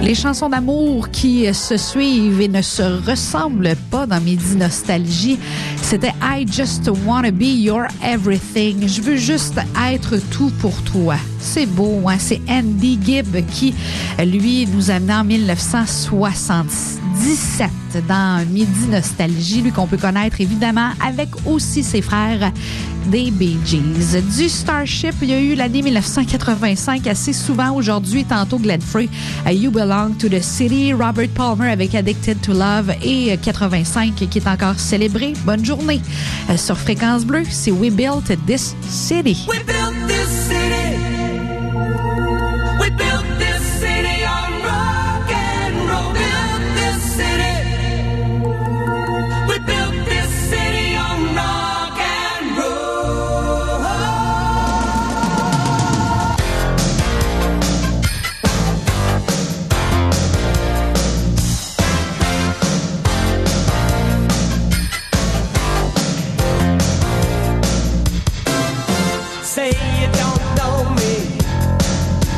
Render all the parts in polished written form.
Les chansons d'amour qui se suivent et ne se ressemblent pas dans Midi Nostalgie, c'était I Just Wanna Be Your Everything. Je veux juste être tout pour toi. C'est beau, hein? C'est Andy Gibb qui, lui, nous amenait en 1977 dans Midi Nostalgie, lui qu'on peut connaître évidemment avec aussi ses frères des Bee Gees. Du Starship, il y a eu l'année 1985 assez souvent aujourd'hui, tantôt Glenn Frey, You Belong to the City, Robert Palmer avec Addicted to Love et 85 qui est encore célébré. Bonne journée. Sur Fréquence Bleue, c'est We Built This City. We built this city. We built this city on rock and roll. Built this city. We built this city on rock and roll. Say you don't know me.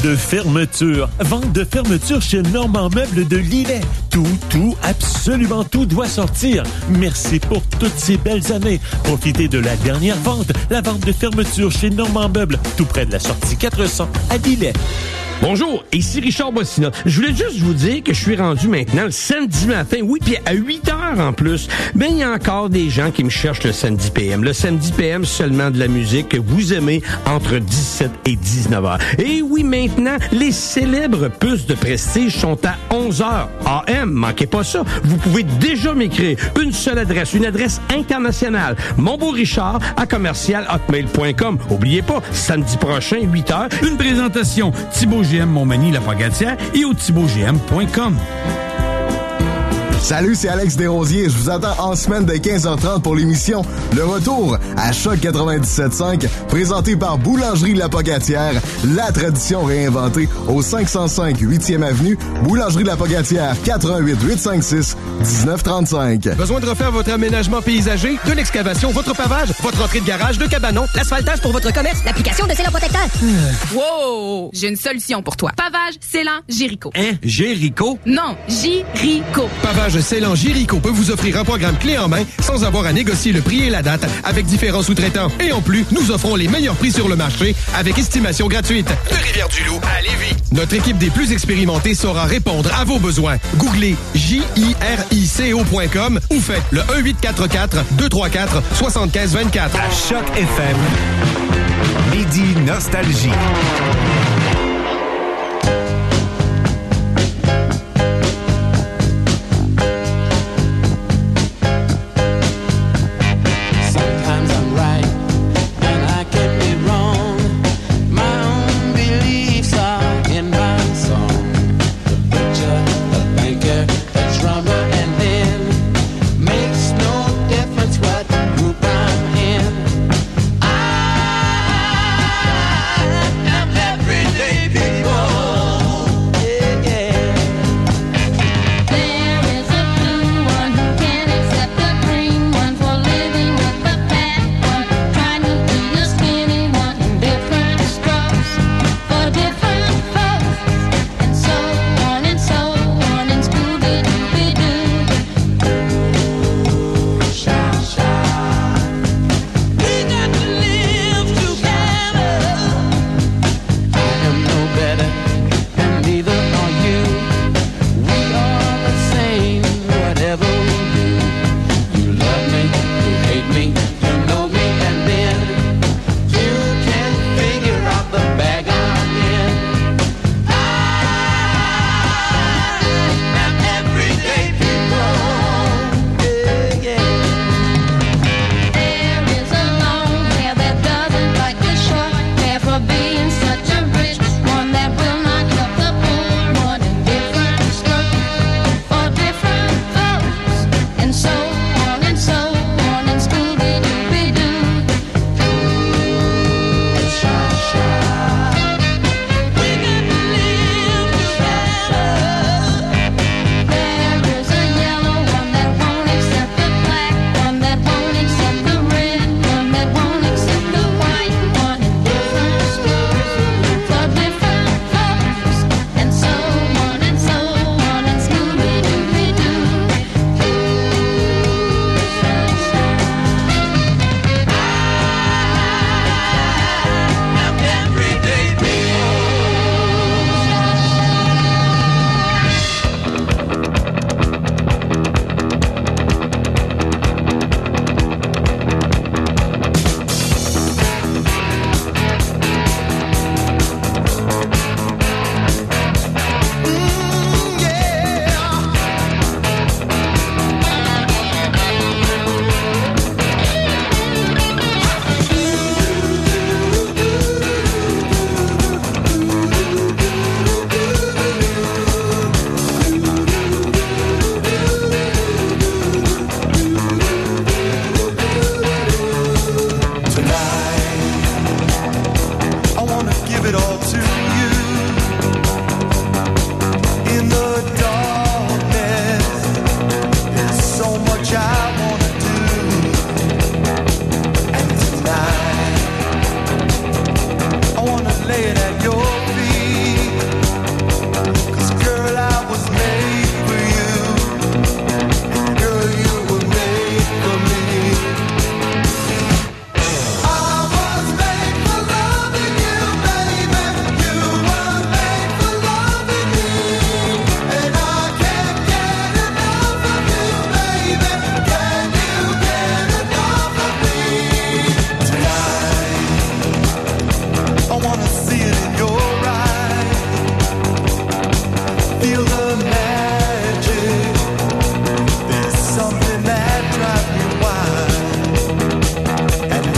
de fermeture. Vente de fermeture chez Normand Meubles de Lillet. Tout, absolument tout doit sortir. Merci pour toutes ces belles années. Profitez de la dernière vente, la vente de fermeture chez Normand Meubles, tout près de la sortie 400 à Lillet. Bonjour, ici Richard Bossina. Je voulais juste vous dire que je suis rendu maintenant le samedi matin, oui, puis à 8 heures en plus. Ben, il y a encore des gens qui me cherchent le samedi PM. Le samedi PM, seulement de la musique que vous aimez entre 17 et 19 heures. Et oui, maintenant, les célèbres puces de Prestige sont à 11 heures AM. Manquez pas ça. Vous pouvez déjà m'écrire une seule adresse, une adresse internationale. Monbeaurichard à commercial@hotmail.com. Oubliez pas, samedi prochain, 8 heures, une présentation Thibaut GM Montmagny-La-Pagatière et au thibautgm.com. Salut, c'est Alex Desrosiers. Je vous attends en semaine dès 15h30 pour l'émission Le Retour à Choc 97.5, présenté par Boulangerie La Pagatière, la tradition réinventée au 505 8e Avenue, Boulangerie La Pagatière, 88 856 1935. Besoin de refaire votre aménagement paysager, de l'excavation, votre pavage, votre entrée de garage, de cabanon, l'asphaltage pour votre commerce, l'application de Célan Protecteur. Wow! J'ai une solution pour toi. Pavage Célan Jéricho. Hein? Jéricho? Non, Jéricho. Pavage Célan Jéricho peut vous offrir un programme clé en main sans avoir à négocier le prix et la date avec différents sous-traitants. Et en plus, nous offrons les meilleurs prix sur le marché avec estimation gratuite. De Rivière-du-Loup à Lévis. Notre équipe des plus expérimentés saura répondre à vos besoins. Googlez JIRICO.com ou faites le 1-844-234-7524. À Choc FM, Midi Nostalgie. Every feel the magic. There's something that drives me wild. And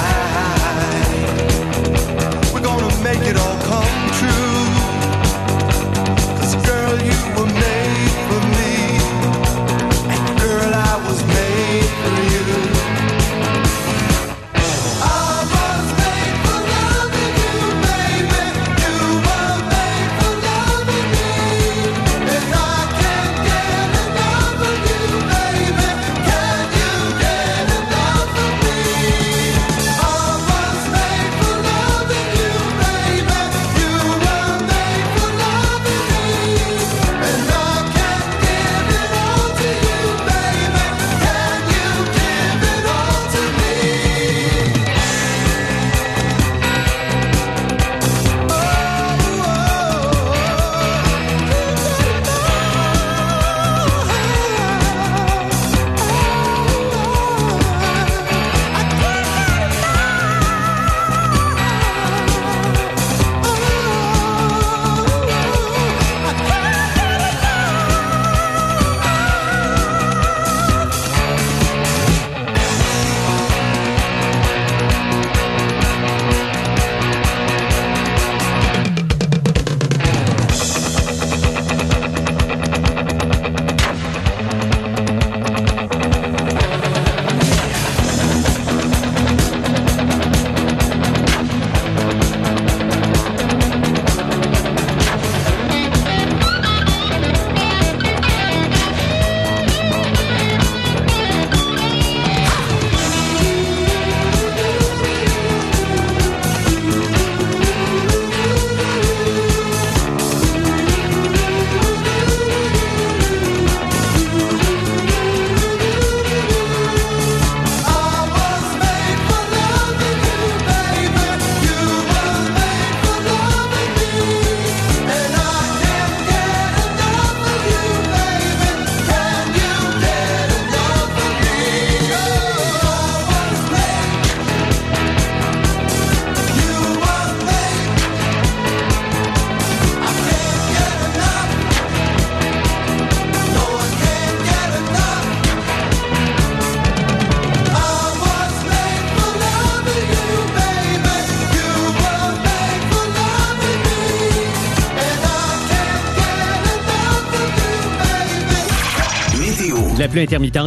tonight, we're gonna make it all come true. 'Cause girl, you were made for me. And girl, I was made for you. La pluie intermittente